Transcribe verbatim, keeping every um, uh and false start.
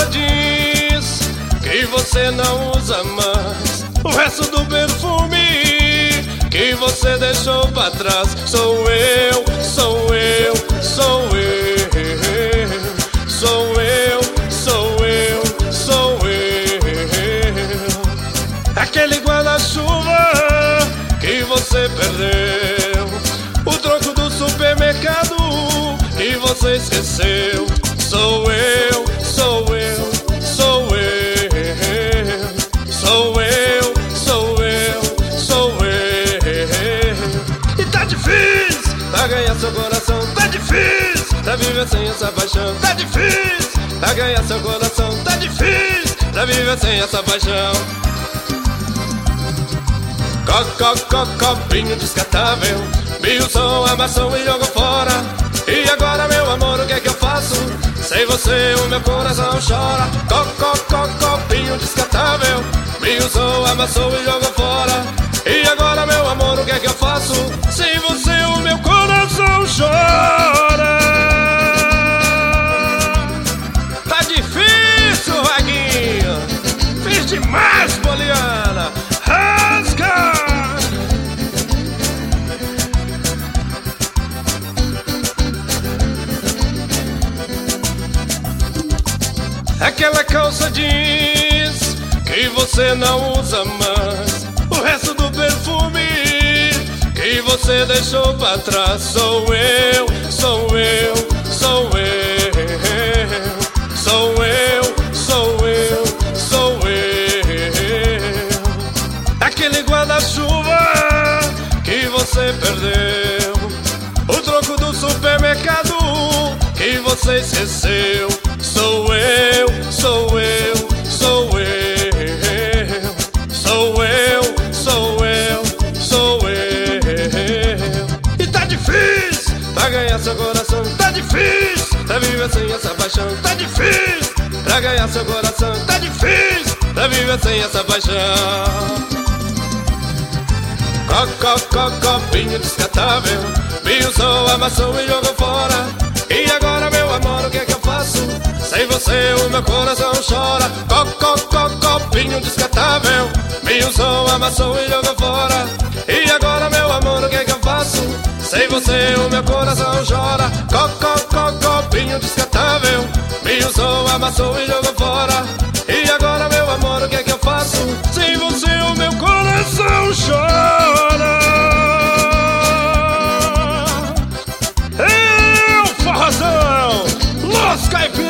diz que você não usa mais o resto do perfume que você deixou pra trás. Sou eu, sou eu, sou eu, sou eu, sou eu, sou eu. Aquele guarda-chuva que você perdeu, o troco do supermercado que você esqueceu. Sou eu, sou eu, sou eu, sou eu, sou eu, sou eu. E tá difícil pra ganhar seu coração, tá difícil pra viver sem essa paixão, tá difícil pra ganhar seu coração, tá difícil pra viver sem essa paixão. Co, co, copinho descartável, me usou, amassou e jogou fora. E agora, meu amor, o que é que eu faço? Sem você o meu coração chora. Co, co, co, copinho descartável, me usou, amassou e jogou fora. E agora, meu amor, o que é que eu faço? Sem você o meu coração chora. Tá difícil, Vaguinho, fiz demais, Poliana. Rasga! Aquela calça jeans que você não usa mais, o resto do perfume que você deixou pra trás. Sou eu, sou eu, sou eu, sou eu, sou eu, sou eu. Aquele guarda-chuva que você perdeu, o troco do supermercado que você esqueceu. Sou eu, sou eu, sou eu, sou eu, sou eu, sou eu. E tá difícil pra ganhar seu coração, tá difícil pra viver sem essa paixão, tá difícil pra ganhar seu coração, tá difícil pra viver sem essa paixão. Co, co, co, copinho descartável, me usou, amassou e jogou fora. E agora, meu amor, o que é que eu faço? Sem você o meu coração chora. Co, co, co, copinho descartável, me usou, amassou e jogou fora. E agora, meu amor, o que é que eu faço? Sem você o meu coração chora. Co, co, co, copinho descartável, me usou, amassou e jogou fora. E agora, meu amor, o que é que eu faço? Sem você o meu coração chora. Eu, Forrozão, Los Caipiras.